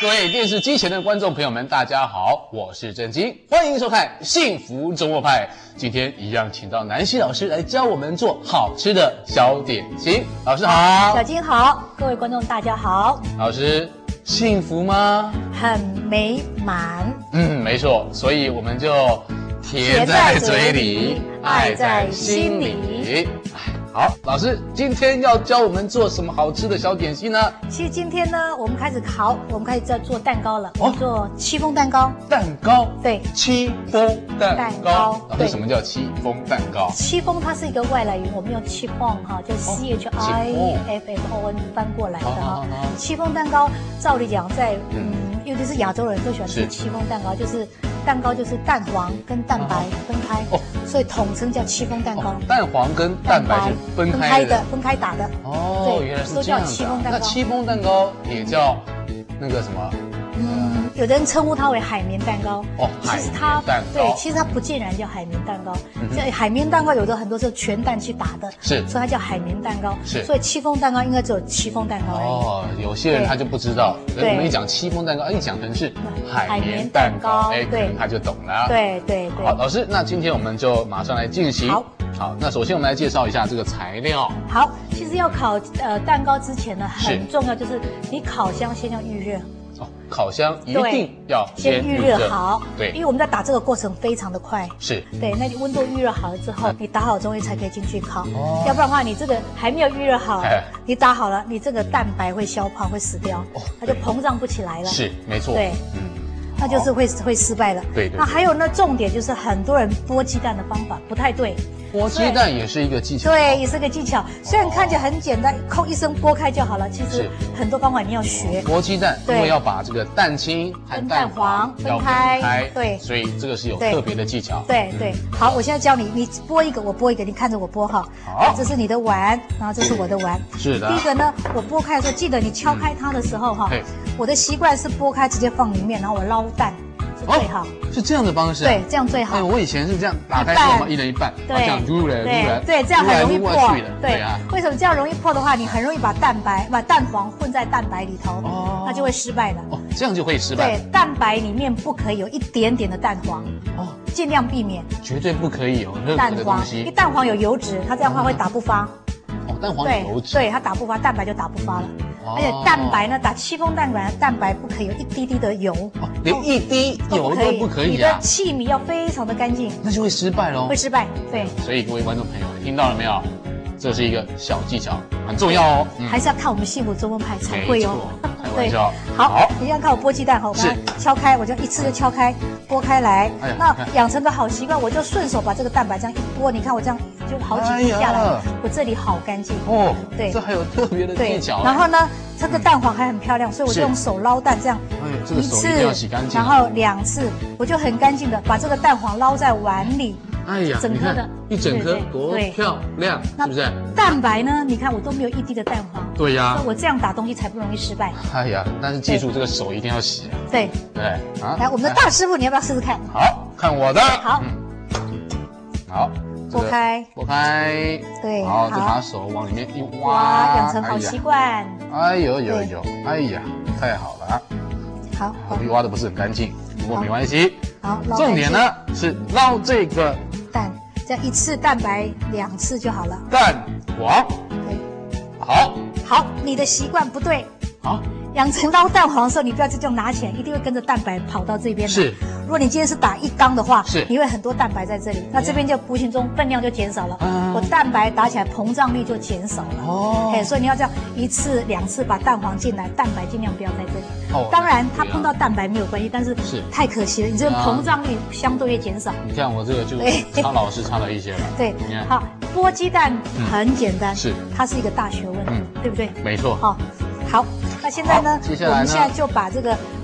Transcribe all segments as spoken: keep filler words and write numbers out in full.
各位电视机前的观众朋友们，大家好，我是郑经，欢迎收看《幸福周末派》。今天一样，请到南希老师来教我们做好吃的小点心。老师好， 小金好，各位观众大家好。 老师，幸福吗？ 很美满。 嗯，没错，所以我们就甜在嘴里，爱在心里。好，老师，今天要教我们做什么好吃的小点心呢？ 其实今天呢，我们开始烤，我们开始在做蛋糕了。我们做戚风蛋糕。 蛋糕？ 对， 戚风蛋糕。蛋糕。老师，什么叫戚风蛋糕？ 戚风它是一个外来语，我们用戚风哈，就 C H I F M O N 翻过来的哈。戚风蛋糕，照理讲，在嗯，尤其是亚洲人都喜欢吃戚风蛋糕，就是蛋糕就是蛋黄跟蛋白分开，所以统称叫戚风蛋糕。 蛋黄跟蛋白是分开的， 分开打的。 哦，原来是这样子。那戚风蛋糕也叫那个什么？ 嗯，有的人称呼它为海绵蛋糕。 哦，海绵蛋糕。 对，其实它不尽然叫海绵蛋糕。这海绵蛋糕有的很多是全蛋去打的， 是， 所以它叫海绵蛋糕。 是， 所以戚风蛋糕应该只有戚风蛋糕而已。 哦，有些人他就不知道，我们一讲戚风蛋糕，一讲成是海绵蛋糕，哎，可能他就懂了。 对对对。 好，老师，那今天我们就马上来进行。好。好，那首先我们来介绍一下这个材料。 好，其实要烤呃蛋糕之前呢，很重要就是你烤箱先要预热。 哦，烤箱一定要先预热好。 对， 因为我们在打这个过程非常的快。 是。 对，那你温度预热好了之后，你打好东西才可以进去烤。哦。要不然的话，你这个还没有预热好，你打好了，你这个蛋白会消泡，会死掉，哦，它就膨胀不起来了。 是，没错。 对，嗯。那就是会会失败了。 对对。 那还有呢，重点就是很多人剥鸡蛋的方法不太对。 剥鸡蛋也是一个技巧。 对，也是个技巧。虽然看起来很简单，扣一声剥开就好了，其实很多方法你要学。 剥鸡蛋，因为要把这个蛋清和蛋黄分开。对，所以这个是有特别的技巧。 对对。好，我现在教你，你剥一个，我剥一个，你看着我剥哈。好。这是你的碗，然后这是我的碗。 是的。 第一个呢，我剥开的时候，记得你敲开它的时候哈，我的习惯是剥开直接放里面，然后我捞蛋。最好是这样的方式， 对，这样最好。 哎，我以前是这样打开之后嘛，一人一半，这样撸来撸来， 对，这样很容易破。 对啊， 为什么这样容易破的话，你很容易把蛋白、把蛋黄混在蛋白里头，哦，那就会失败了。 哦，这样就会失败。 对，蛋白里面不可以有一点点的蛋黄，哦，尽量避免。 绝对不可以有任何的东西。 因为蛋黄有油脂，它这样的话会打不发。 哦，蛋黄有油脂， 对，它打不发，蛋白就打不发了。而且蛋白呢，打戚风蛋白，蛋白不可以有一滴滴的油， 连一滴油都不可以啊！ 你的器皿要非常的干净， 那就会失败喽。 会失败，对。 所以各位观众朋友，听到了没有？这是一个小技巧，很重要哦。 还是要看我们幸福周末派才会哦。 开玩笑。 好，你现在看我剥鸡蛋哈，我把它敲开，我就一次就敲开，剥开来。那养成个好习惯，我就顺手把这个蛋白这样一剥，你看我这样就好几滴下来，我这里好干净哦。对，这还有特别的技巧。 然后呢，这个蛋黄还很漂亮，所以我就用手捞蛋这样， 一次， 然后两次，我就很干净的把这个蛋黄捞在碗里。 哎呀，整颗的，一整颗多漂亮，是不是？ 蛋白呢？你看我都没有一滴的蛋黄。 对呀， 我这样打东西才不容易失败。 哎呀，但是记住这个手一定要洗。 对对啊，来，我们的大师傅，你要不要试试看？ 好看我的。 好， 好， 剥开， 剥开。 对， 好，再把手往里面一挖， 养成好习惯。 哎呦呦呦，哎呀，太好了。 好， 挖的不是很干净，不过没关系。 好， 重点呢是捞这个蛋，这样一次蛋白两次就好了。 蛋黄， 对， 好， 好，你的习惯不对， 好， 养成捞蛋黄的时候，你不要就这样拿起来，一定会跟着蛋白跑到这边来。 是， 如果你今天是打一缸的话， 是， 你会很多蛋白在这里，那这边就无形中分量就减少了，嗯，我蛋白打起来膨胀率就减少了。哦，哎，所以你要这样一次两次把蛋黄进来，蛋白尽量不要在这里。哦，当然它碰到蛋白没有关系，但是是太可惜了，你这个膨胀率相对会减少。 你看我这个就差老师差了一些了。 对，好，剥鸡蛋很简单， 是， 它是一个大学问，嗯，对不对？ 没错。 好，好，那现在呢？ 接下来呢？ 我们现在就把这个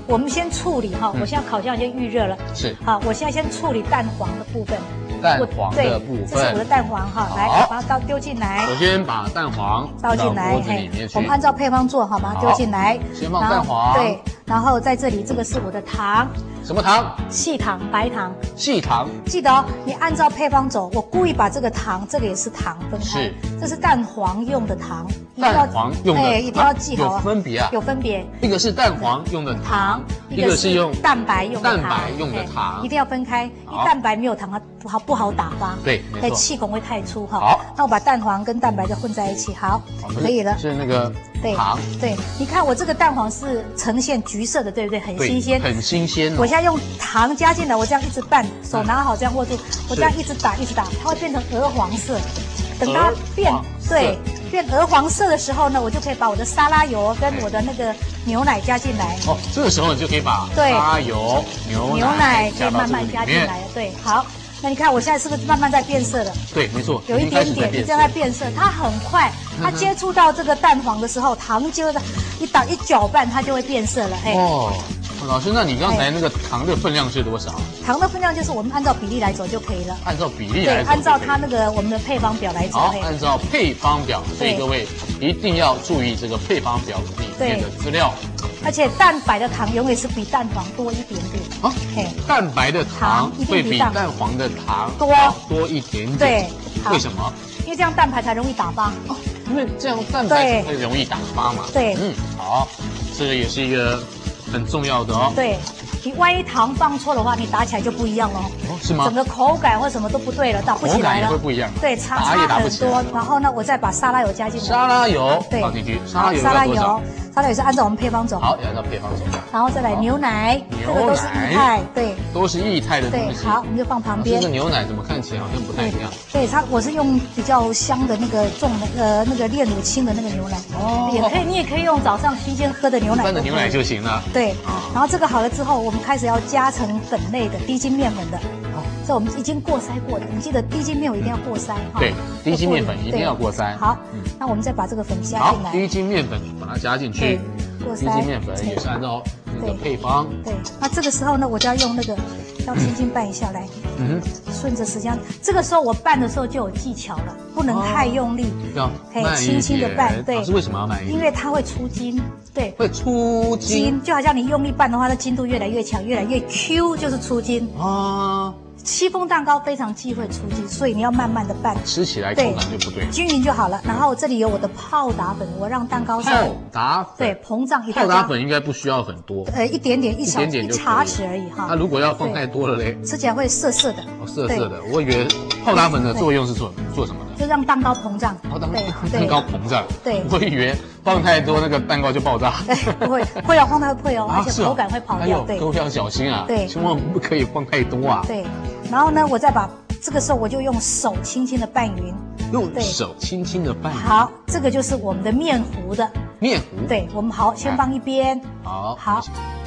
我们先处理哈，我现在烤箱已经预热了。 是。 好，我现在先处理蛋黄的部分。 蛋黄的部分， 这是我的蛋黄哈，来把它倒丢进来。 首先把蛋黄倒进来， 锅子里面去。 我们按照配方做好吗？丢进来， 先放蛋黄。 对，然后在这里这个是我的糖。 什么糖？ 细糖，白糖。 细糖。 记得哦，你按照配方走。我故意把这个糖，这个也是糖分开。 是。 这是蛋黄用的糖。 蛋黄用的， 哎，一定要记好。 有分别啊。 有分别。 一个是蛋黄用的糖，一个是用蛋白用的糖。 蛋白用的糖， 一定要分开。因为蛋白没有糖，它不好不好打发。 对，没错。 气孔会太粗哈。 好， 那我把蛋黄跟蛋白就混在一起，好，可以了。 是那个糖。 对，你看我这个蛋黄是呈现橘色的，对不对？很新鲜。 很新鲜。 我现在用糖加进来，我这样一直拌，手拿好这样握住，我这样一直打一直打，它会变成鹅黄色。等它变对变鹅黄色的时候呢，我就可以把我的沙拉油跟我的那个牛奶加进来。 哦，这个时候你就可以把沙拉油、牛牛奶加慢慢加进来了。对，好，那你看我现在是不是慢慢在变色了？ 对，没错， 有一点点一直在变色，它很快，它接触到这个蛋黄的时候，糖就一打一搅拌，它就会变色了。哎哦。老师，那你刚才那个糖的分量是多少？ 糖的分量就是我们按照比例来走就可以了。 按照比例来走。 对，按照它那个我们的配方表来走。 好，按照配方表，所以各位一定要注意这个配方表里面的资料。 而且蛋白的糖永远是比蛋黄多一点点。 啊，蛋白的糖会比蛋黄的糖多多一点点。 对， 为什么？ 因为这样蛋白才容易打发。 哦，因为这样蛋白才会容易打发嘛。 对， 嗯，好，这个也是一个很重要的哦。 对，你万一糖放错的话，你打起来就不一样了。 哦，是吗？ 整个口感或什么都不对了，打不起来了。 口感也会不一样。 对，差差很多。然后呢，我再把沙拉油加进来。 沙拉油放进去，沙拉油要多少？ 沙拉油是按照我们配方走。 好，也按照配方走。 然后再来牛奶，这个都是液态，对， 都是液态的东西。 对，好，我们就放旁边。 这个牛奶怎么看起来好像不太一样？ 对，它我是用比较香的那个重的呃那个炼乳清的那个牛奶。哦。也可以，你也可以用早上新鲜喝的牛奶。 一般的牛奶就行了。 对。然后这个好了之后，我们开始要加成粉类的低筋面粉的。哦。这我们已经过筛过的，你记得低筋面粉一定要过筛哈。 对，低筋面粉一定要过筛。 好，那我们再把这个粉加进来。 好，低筋面粉把它加进去。 过筛。 低筋面粉也是按照那个配方。 对。那这个时候呢，我就要用那个，要轻轻拌一下来。嗯哼。顺着时间，这个时候我拌的时候就有技巧了，不能太用力。 要可以轻轻的拌。对。 是为什么要慢一点？ 因为它会出筋。对。 会出筋。 就好像你用力拌的话，它筋度越来越强，越来越 Q， 就是出筋。啊。戚风蛋糕非常忌讳出筋，所以你要慢慢的拌， 吃起来口感就不对， 均匀就好了。然后这里有我的泡打粉，我让蛋糕泡打粉对膨胀一泡打粉应该不需要很多， 呃一点点一小一茶匙而已哈。 那如果要放太多了嘞， 吃起来会涩涩的。 哦，涩涩的，我以为泡打粉的作用是做做什么的？ 就让蛋糕膨胀。 哦，蛋蛋糕膨胀。 对， 我以为放太多那个蛋糕就爆炸。 不会，会哦，放太会哦，而且口感会跑掉。 对，各位要小心啊， 对， 千万不可以放太多啊。 对。然后呢，我再把这个时候我就用手轻轻的拌匀， 用手轻轻的拌匀。 好，这个就是我们的面糊的面糊。 对，我们好先放一边。 好， 好。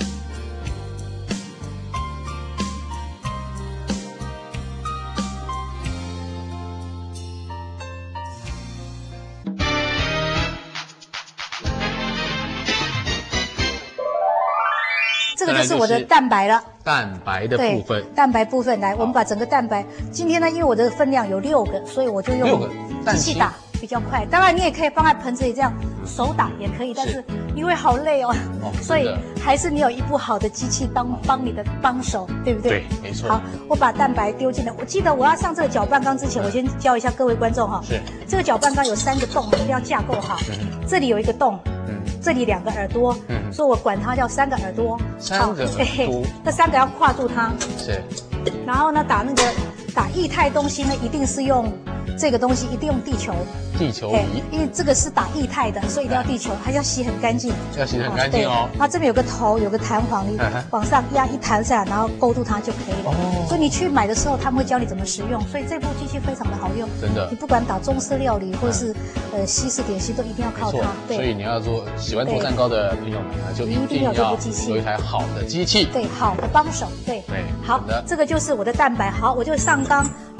这个就是我的蛋白了， 蛋白的部分， 蛋白部分来，我们把整个蛋白，今天呢，因为我的分量有六个，所以我就用机器打比较快。当然你也可以放在盆子里这样手打也可以，但是因为好累哦，所以还是你有一部好的机器当帮你的帮手，对不对？ 对，没错。 好，我把蛋白丢进来。我记得我要上这个搅拌缸之前，我先教一下各位观众哈。 是。这个搅拌缸有三个洞，一定要架构好。这里有一个洞。这里两个耳朵，嗯，所以我管它叫三个耳朵。 三个耳朵， 那三个要跨住它。 是。 然后呢，打那个打液态东西呢，一定是用这个东西，一定用地球。 地球仪。 因为这个是打液态的，所以一定要地球，还要洗很干净。 要洗很干净哦。 然后这边有个头，有个弹簧，你往上压一弹下来，然后勾住它就可以了。哦。所以你去买的时候，他们会教你怎么使用，所以这部机器非常的好用。 真的。 你不管打中式料理或是呃西式点心，都一定要靠它。 对。所以你要做喜欢做蛋糕的朋友们呢，就一定要有一台好的机器。 对，好的帮手。对。 对。 好，这个就是我的蛋白。好，我就上缸，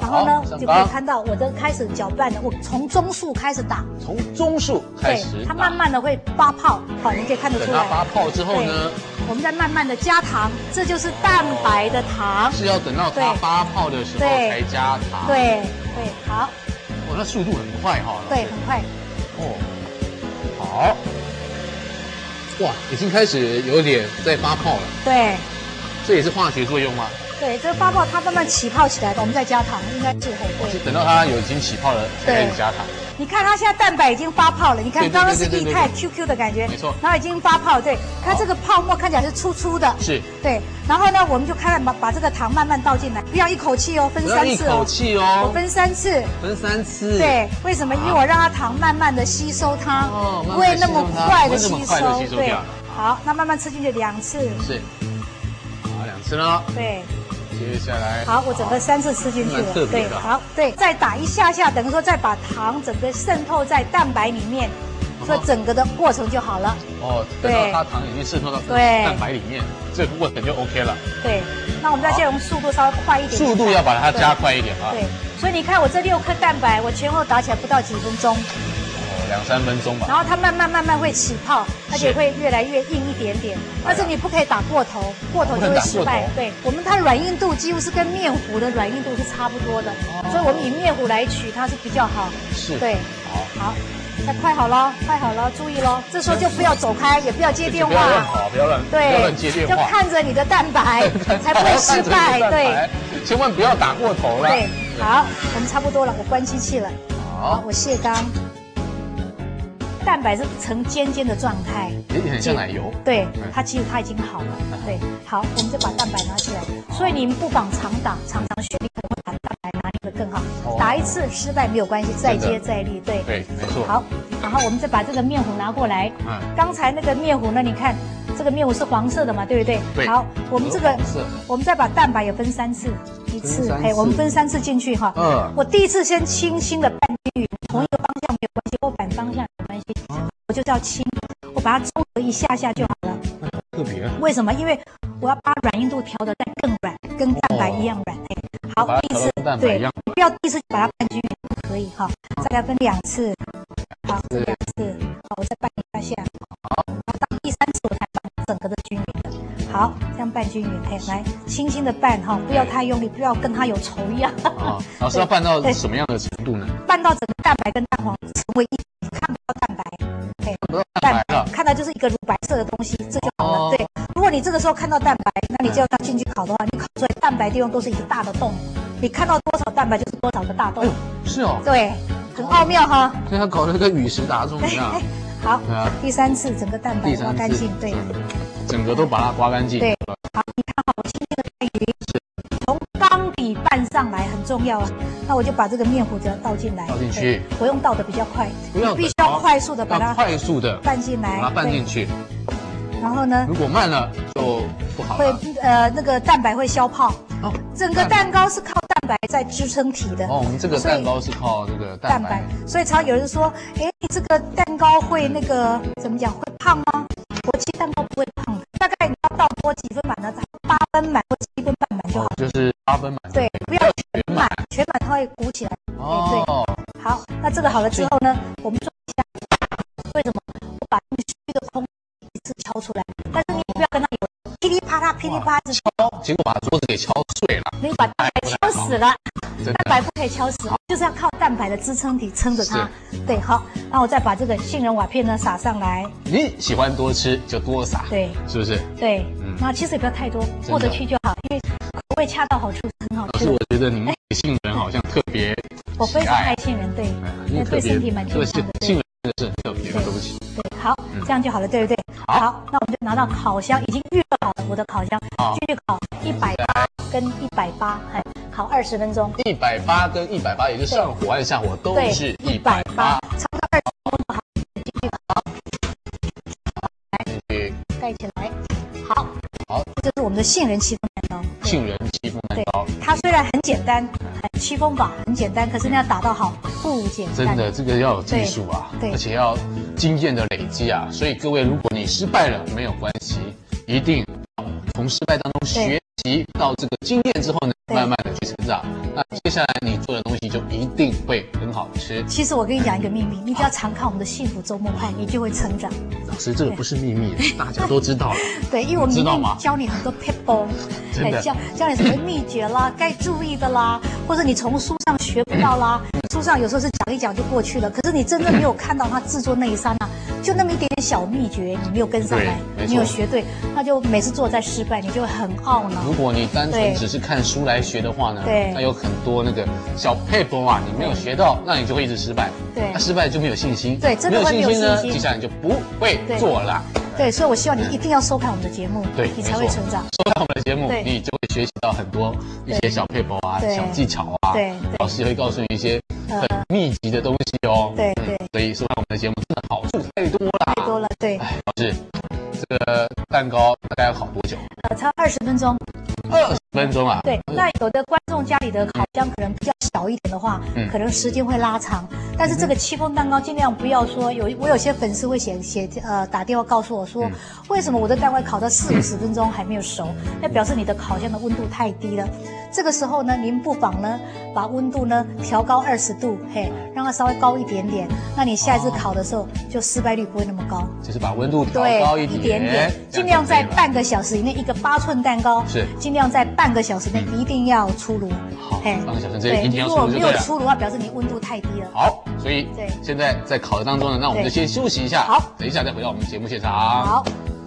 然后呢就可以看到我的开始搅拌了，我从中速开始打， 从中速开始， 对，它慢慢的会发泡，好，你可以看得出来。 等它发泡之后呢， 我们再慢慢的加糖，这就是蛋白的糖， 是要等到它发泡的时候才加糖。 对对，好。 哦，那速度很快哈。 对，很快。 哦，好。哇，已经开始有点在发泡了。 对。 这也是化学作用吗？ 对，这个发泡它慢慢起泡起来，我们再加糖，应该是很对。 是等到它有已经起泡了，才开始加糖。 你看它现在蛋白已经发泡了，你看刚刚是液态 Q Q 的感觉， 没错， 然后已经发泡，对，它这个泡沫看起来是粗粗的， 是， 对，然后呢，我们就看把把这个糖慢慢倒进来，不要一口气哦，分三次哦， 一口气哦， 我分三次， 分三次， 对，为什么？因为我让它糖慢慢的吸收它，哦，不会那么快的吸收，对，好，那慢慢吃进去两次， 是，好，两次呢， 对。 接下来， 好，我整个三次吃进去了，对，好，对，再打一下下，等于说再把糖整个渗透在蛋白里面，所以整个的过程就好了。 哦，等到它糖已经渗透到蛋白里面，这个过程就 OK 了。 对，那我们再先用速度稍微快一点， 速度要把它加快一点啊。 对，所以你看我这六颗蛋白，我前后打起来不到几分钟。 两三分钟吧， 然后它慢慢慢慢会起泡，而且会越来越硬一点点。但是你不可以打过头，过头就会失败。对，我们它软硬度几乎是跟面糊的软硬度是差不多的，所以我们以面糊来取它是比较好。 是， 对，好，好，那快好了，快好了，注意咯，这时候就不要走开，也不要接电话，不要乱跑，不要乱，不要乱接电话， 就看着你的蛋白，才不会失败。对， 千万不要打过头了。 对，好，我们差不多了，我关机器了。好，我卸缸。蛋白是呈尖尖的状态， 有点像奶油。 对，它其实它已经好了。对，好，我们就把蛋白拿起来。所以你们不妨常打，常常训练，可能会把蛋白拿捏得更好。打一次失败没有关系，再接再厉。对， 对，没错。 好，然后我们再把这个面糊拿过来。嗯。刚才那个面糊呢？你看这个面糊是黄色的嘛，对不对？ 对。 好，我们这个，我们再把蛋白也分三次，一次，哎，我们分三次进去哈。嗯。我第一次先轻轻的拌均匀，同一个方向没有关系，或反方向。我就是要轻，我把它中和一下下就好了。 特别。 为什么？因为我要把软硬度调得再更软，跟蛋白一样软。哎，好，第一次对，不要第一次就把它拌均匀，不可以哈。再来分两次，好，两次，好，我再拌一下下。好，然后到第三次我才把整个的均匀的。好，这样拌均匀，哎，来，轻轻的拌哈，不要太用力，不要跟它有仇一样。 啊，老师要拌到什么样的程度呢？ 拌到整个蛋白跟蛋黄成为一体，看不到蛋白。蛋白看到就是一个乳白色的东西，这就好了。哦、对，如果你这个时候看到蛋白，那你就要它进去烤的话，你烤出来蛋白地方都是一个大的洞，你看到多少蛋白就是多少个大洞。哎、 是哦。 对，很奥妙哈。 所以它搞得跟与时达中一样。 好，啊、第三次整个蛋白刮干净，对， 整个都把它刮干净。 对，好，你看好，我轻轻的拌匀，从缸底拌上来很重要啊。那我就把这个面糊只要倒进来， 倒进去， 不用倒的比较快， 不要必须要快速的把它快速的拌进来， 把它拌进去。 然后呢， 如果慢了就不好了， 会呃那个蛋白会消泡。哦，整个蛋糕是靠蛋白在支撑体的。 哦，我们这个蛋糕是靠这个蛋白， 所以常有人说，哎，这个蛋糕会那个怎么讲会胖吗？国际蛋糕不会胖的，大概你要倒多几分满呢？八分满或七分半满就好。 就是八分满。 对，不要全满，全满它会鼓起来。哦，对。好，那这个好了之后呢，我们做一下。为什么？我把那个虚的空一次敲出来，但是你不要跟它有噼里啪啦、噼里啪啦敲， 结果把桌子给敲碎了。 你把蛋白敲死了，蛋白不可以敲死，就是要靠蛋白的支撑体撑着它。对，好，那我再把这个杏仁瓦片呢撒上来。 你喜欢多吃就多撒， 对， 是不是？ 对，嗯，那其实也不要太多，过得去就好，因为口味恰到好处，很好吃。 老师，我觉得你们杏仁好像特别， 我非常爱杏仁，对，因为对身体蛮健康的。 杏仁真的是很特别，对不起。 对，好，这样就好了，对不对？好，那我们就拿到烤箱，已经预热好了我的烤箱，继续烤一百八跟一百八，哎，烤二十分钟。一百八跟一百八，也就是上火还是下火都是一百八，差不多二十分钟好，继续烤。来，盖起来。好，好，这是我们的杏仁戚风蛋糕。 杏仁戚风蛋糕， 它虽然很简单，很戚风法很简单，可是你要打到好不简单。 真的，这个要有技术啊，而且要经验的累积啊。所以各位，如果你失败了没有关系，一定从失败当中学习到这个经验之后呢，慢慢的去成长。那接下来你做的东西就一定会很好吃。 其实我跟你讲一个秘密，你只要常看我们的幸福周末派，你就会成长。 老师，这个不是秘密，大家都知道了。 对，因为我们里面教你很多 people， 哎，教教你什么秘诀啦，该注意的啦，或者你从书上学不到啦，书上有时候是讲一讲就过去了，可是你真正没有看到它制作那一刹那，就那么一点点小秘诀，你没有跟上来，没有学对，那就每次做再失败，你就会很懊恼。 如果你单纯只是看书来学的话呢， 对， 那有很多那个小 paper 啊，你没有学到，那你就会一直失败。 对， 那失败就没有信心。 对，真的会没有信心呢， 接下来你就不会做了。 对，所以我希望你一定要收看我们的节目， 对， 你才会成长。 收看我们的节目，你就会学习到很多一些小 paper 啊、小技巧啊。对，老师也会告诉你一些很秘籍的东西哦。对对，所以收看我们的节目真的好处太多了， 太多了。对， 哎，老师，这个蛋糕大概要烤多久？ 呃，差二十分钟。 二十分钟啊？ 对，那有的观众家里的烤箱可能比较小一点的话，嗯，可能时间会拉长。但是这个戚风蛋糕尽量不要说有，我有些粉丝会写写呃打电话告诉我说，嗯、为什么我的蛋糕烤到四五十分钟还没有熟？那表示你的烤箱的温度太低了。这个时候呢，您不妨呢把温度呢调高二十度，嘿，让它稍微高一点点。那你下一次烤的时候，就失败率不会那么高。 就是把温度调高一点， 一点点，尽量在半个小时以内，一个八寸蛋糕是尽量在半个小时内一定要出炉。 好，半个小时之内一定要出炉就对了。 如果没有出炉的话，表示你温度太低了。 好，所以对，现在在烤的当中呢，那我们就先休息一下。 好， 等一下再回到我们节目现场。 好。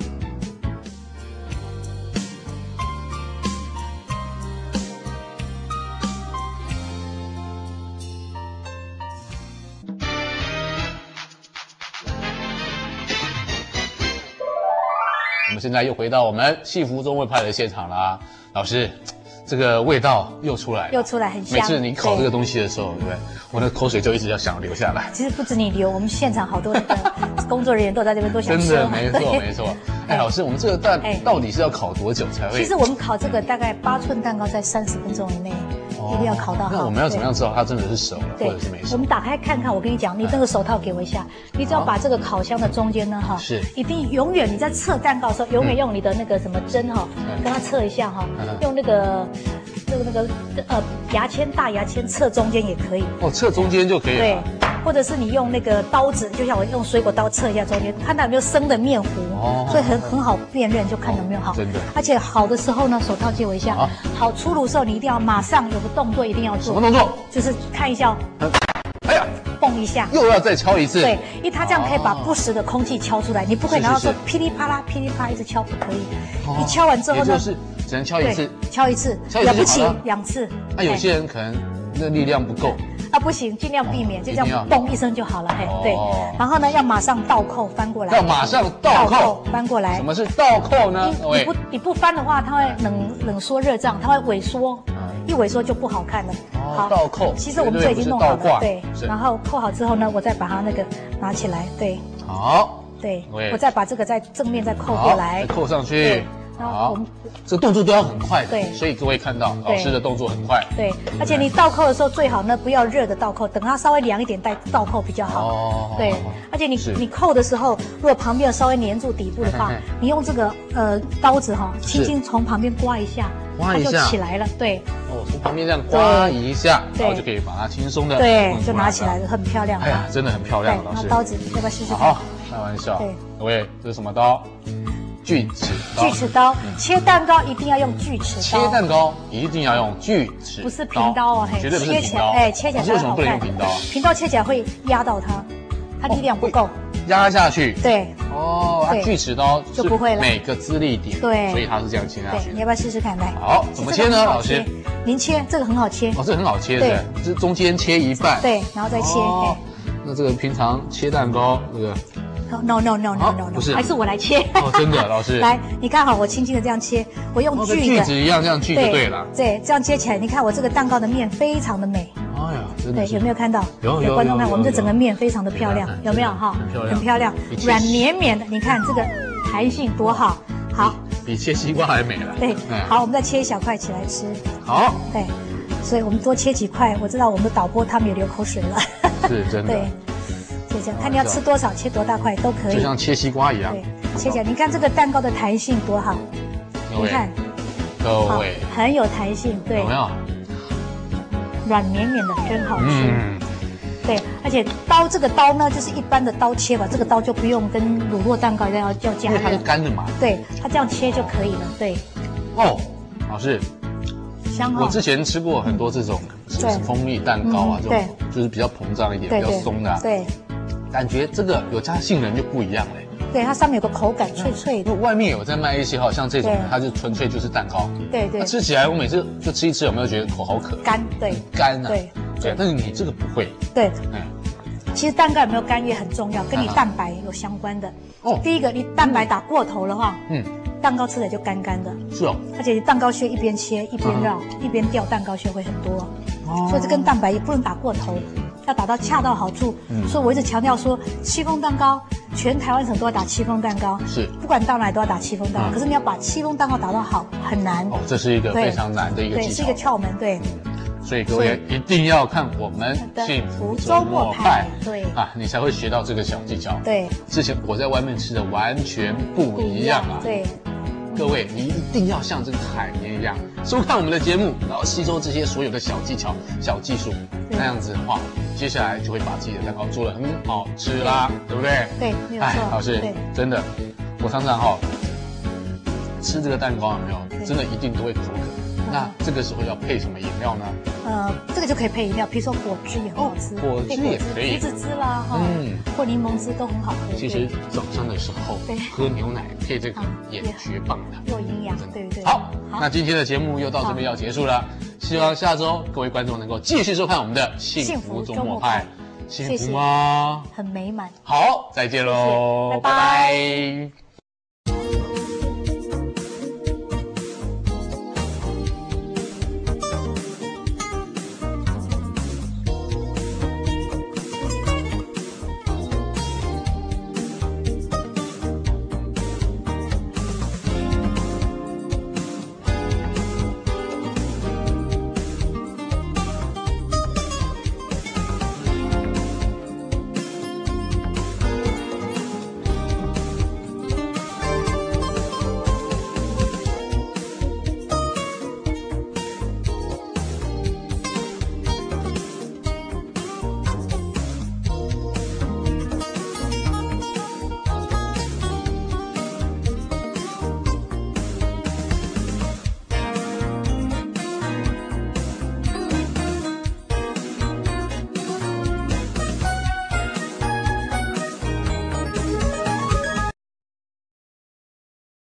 我们现在又回到我们幸福中味派的现场啦，老师，这个味道又出来了， 又出来很香。 每次你烤这个东西的时候，对不对？我的口水就一直要想流下来。 其实不止你流，我们现场好多那个工作人员都在这边都想吃。 真的，没错没错。哎，老师，我们这个蛋到底是要烤多久才会？ 其实我们烤这个大概八寸蛋糕在三十分钟以内。一定要烤到好。 那我们要怎么样知道它真的是熟了，或者是没熟？ 我们打开看看，我跟你讲，你那个手套给我一下，你只要把这个烤箱的中间呢，哈， 是， 一定永远你在测蛋糕的时候，永远用你的那个什么针哈，跟它测一下哈，用那个那个那个呃牙签大牙签测中间也可以。 哦，测中间就可以了。 对。或者是你用那个刀子，就像我用水果刀测一下中间，看到有没有生的面糊，哦、所以很很好辨认，就看有没有好。 真的。 而且好的时候呢，手套借我一下。好, 好出炉的时候，你一定要马上有个动作，一定要做。 什么动作？ 就是看一下哦。 哎呀， 蹦一下。又要再敲一次。 对，因为它这样可以把不实的空气敲出来，你不可以然后说噼里啪啦噼里啪啦一直敲，不可以。哦、你敲完之后呢？ 就是只能敲一次。 敲一次。了不起两次。 那有些人可能那力量不够。 啊，不行，尽量避免，就这样嘣一声就好了，嘿，对。然后呢，要马上倒扣翻过来。 要马上倒扣翻过来。 什么是倒扣呢？ 你不你不翻的话，它会冷冷缩热胀，它会萎缩，一萎缩就不好看了。 好，倒扣。 其实我们这已经弄好了，对。然后扣好之后呢，我再把它那个拿起来，对。 好。 对，我再把这个在正面再扣过来， 扣上去。好，这个动作都要很快的，对，所以各位看到老师的动作很快， 对，而且你倒扣的时候最好呢不要热的倒扣，等它稍微凉一点再倒扣比较好，哦，对，而且你你扣的时候，如果旁边稍微粘住底部的话，你用这个呃刀子哈，轻轻从旁边刮一下， 刮一下它就起来了，对， 哦，从旁边这样刮一下，然后就可以把它轻松的对，就拿起来了，很漂亮， 哎呀，真的很漂亮，老师， 那刀子要不要试试看？ 好，开玩笑，对，各位这是什么刀？锯齿刀， 锯齿刀，切蛋糕一定要用锯齿刀。 切蛋糕一定要用锯齿刀， 不是平刀哦， 绝对不是平刀。 哎，切起来为什么不能用平刀啊？ 平刀切起来会压到它，它力量不够， 压下去。 对。 哦，它锯齿刀就不会了， 每个资历点， 对， 所以它是这样切下去。 你要不要试试看？来， 好，怎么切呢，老师？ 您切，这个很好切。 哦，这很好切，对，是中间切一半， 对，然后再切。 那这个平常切蛋糕这个。 No no no no no no， 不是，还是我来切。 哦，真的，老师。 来，你看好，我轻轻的这样切，我用锯的， 锯子一样这样锯就对了。 对，这样切起来，你看我这个蛋糕的面非常的美。 哎呀，真的。 对，有没有看到？ 有有。 观众看，我们这整个面非常的漂亮，有没有哈？很漂亮，软绵绵的。你看这个弹性多好，好。 比切西瓜还美了。 对，好，我们再切一小块起来吃。 好。 对，所以我们多切几块。我知道我们的导播他们也流口水了。 是真的。对。 就这样，看你要吃多少，切多大块都可以， 就像切西瓜一样。 对，切起来，你看这个蛋糕的弹性多好，你看， 各位， 很有弹性，对， 有没有？ 软绵绵的，真好吃。 嗯， 对，而且刀这个刀呢，就是一般的刀切吧，这个刀就不用跟乳酪蛋糕一样要要加因为它是热， 干的嘛。 对，它这样切就可以了。对， 哦，老师， 香哈。 我之前吃过很多这种对蜂蜜蛋糕啊， 嗯这种就是比较膨胀一点、 对比较松的啊， 对感觉这个有加杏仁就不一样嘞。 对，它上面有个口感脆脆的。 因为外面有在卖一些好像这种的对， 它就纯粹就是蛋糕。 对对它，吃起来我每次就吃一吃，有没有觉得口好渴？ 干，对干啊。 对对，但是你这个不会。 对。 嗯， 其实蛋糕有没有干也很重要，跟你啊蛋白有相关的。 哦第一个，你蛋白打过头的话， 嗯， 蛋糕吃起来就干干的， 是哦。 而且蛋糕屑一边切一边绕，一边掉蛋糕屑会很多。 哦所以这跟蛋白也不能打过头，要打到恰到好处。 嗯所以我一直强调说，戚风蛋糕，全台湾省都要打戚风蛋糕， 是不管到哪里都要打戚风蛋糕。 嗯可是你要把戚风蛋糕打到好很难， 哦，这是一个对非常难的一个对， 技巧是一个。窍门，对。 所以各位一定要看我们幸福周末派， 对啊，你才会学到这个小技巧。 对， 之前我在外面吃的完全不一样啊。 对， 各位，你一定要像这个海绵一样收看我们的节目，然后吸收这些所有的小技巧、小技术， 对那样子的话，接下来就会把自己的蛋糕做得很好吃啦，对不对？ 对，没有哎错。， 老师对， 真的，我常常哈、吃这个蛋糕有没有？ 对真的一定都会口渴。那这个时候要配什么饮料呢？ 呃，这个就可以配饮料，比如说果汁也很好吃， 哦果汁配也可以橘子汁啦，哈， 嗯或柠檬汁都很好喝。 其实早上的时候对喝牛奶配这个啊也也绝棒的。 又营养，对不对？ 好， 好那今天的节目又到这边要结束了，希望下周各位观众能够继续收看我们的幸福周末派，幸福吗？ 很美满。 好，再见喽， 谢谢拜拜拜拜